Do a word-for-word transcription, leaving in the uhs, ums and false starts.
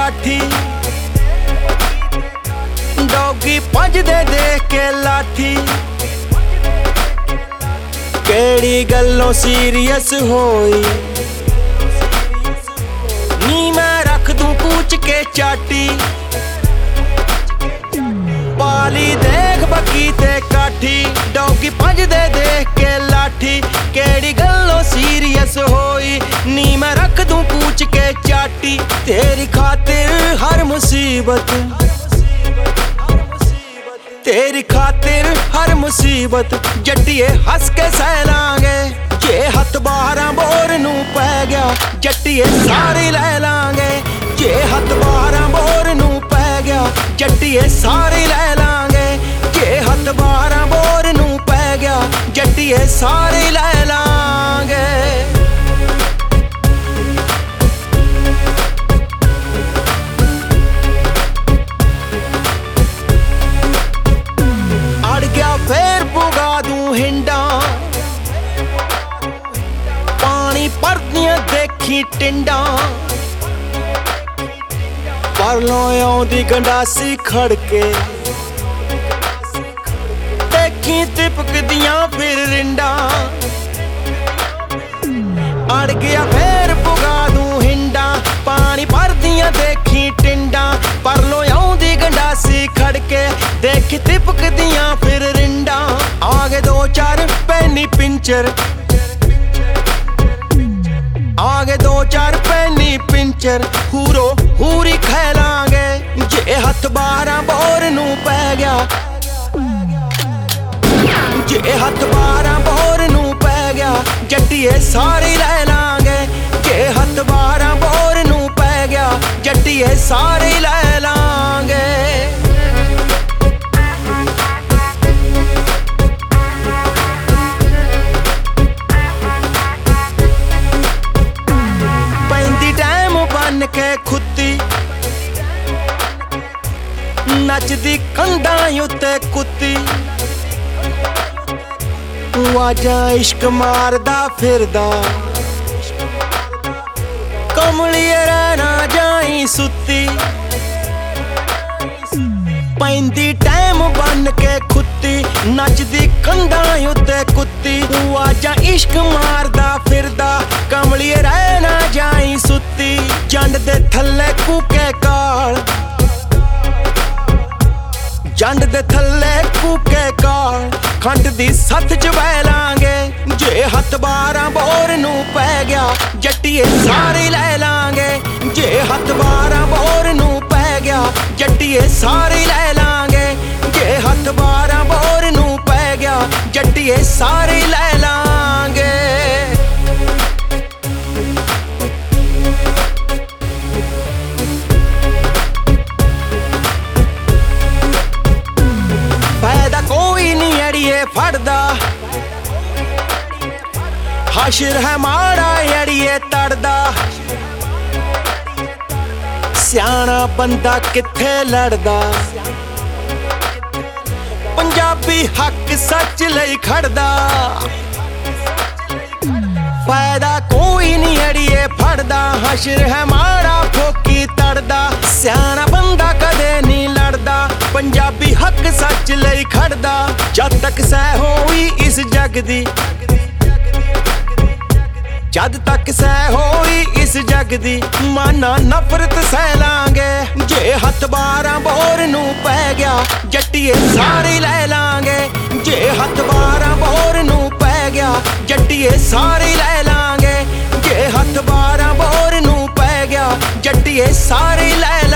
काठी डॉगी भजदे देख के लाठी केड़ी गल्लों सीरियस होई नी मैं रख दूं पूछ के चाटी पाली देख बकी ते काठी डॉगी भजदे देख के लाठी केड़ी गल्लों सीरियस होई नी मैं रख दूं पूछ के चाटी तेरी खातिर हर मुसीबत तेरी खातिर हर मुसीबत जट्टिए हस के सह लांगे जे हथ बाहरां बोर नूं पै गया जट्टिए सारे लै लांगे जे हथ बाहरां बोर नूं पै गया जट्टिए सारे लै लांगे जे हथ बाहरां बोर नूं पै गया जट्टिए सारे लै लांगे फिर पुगा दूं हिंडा पानी भरदियां देखी टिंडा परलों आउंदी गंडासी खड़के देखी तिपकदियां फिर रिंडा अड़ गया फिर पुगा दूं हिंडा पानी भरदियां देखी टिंडा परलों आउंदी गंडासी खड़के देखी तिपकदियां फिर रिंडा आगे दो चार पैनी पिंचर आगे दो चार पैनी पिंचर हूरो हूरी खैलांगे जे हथ बाहरां बोर नूं पै गया जे हथ बाहरां बोर नूं पै गया जट्टिए सारे लै लांगे जे हथ बाहरां बोर नूं पै गया जट्टिए सारे लै लांगे के खुत्ती नचदी कंधां उत्ते कुत्ती वाजा इश्क मारदा फिरदा कमलिए रहना जाई सुत्ती पैंदी टैम बन के खुत्ती नचदी कंधां उत्ते कुत्ती वाजा इश्क मारदा फिरदा कमलिए रहना जाई सुत्ती जंड दे थल्ले कूके काल जंड दे थल्ले कूके काल खंड दी सथ च बह लांगे जे हथ बाहरां बोर नूं पै गया जट्टिए सारे लै लांगे जे हथ बाहरां बोर नूं पै गया जट्टिए सारे लै लांगे जे हथ बाहरां बोर नूं पै गया जट्टिए सारे लै लांगे फायदा कोई नहीं अड़िए फड़दा हशर है माड़ा अड़िए तड़दा सियाना बंदा किथे लड़दा पंजाबी हक सच लई खड़दा फायदा कोई नहीं अड़िए फड़दा हशर है माड़ा फोकी तड़दा सियाना बंदा कदे नहीं लड़दा पंजाबी हक सच लई खड़दा जद तक सह होई इस जग दी जद तक सह होई इस जग दी माना नफरत सह लांगे जे हथ बाहरां बोर नूं पै गया जट्टिए सारे लै लांगे जे हथ बाहरां बोर नूं पै गया जट्टिए सारे लै लांगे जे हथ बाहरां बोर नूं पै गया जट्टिए सारे लै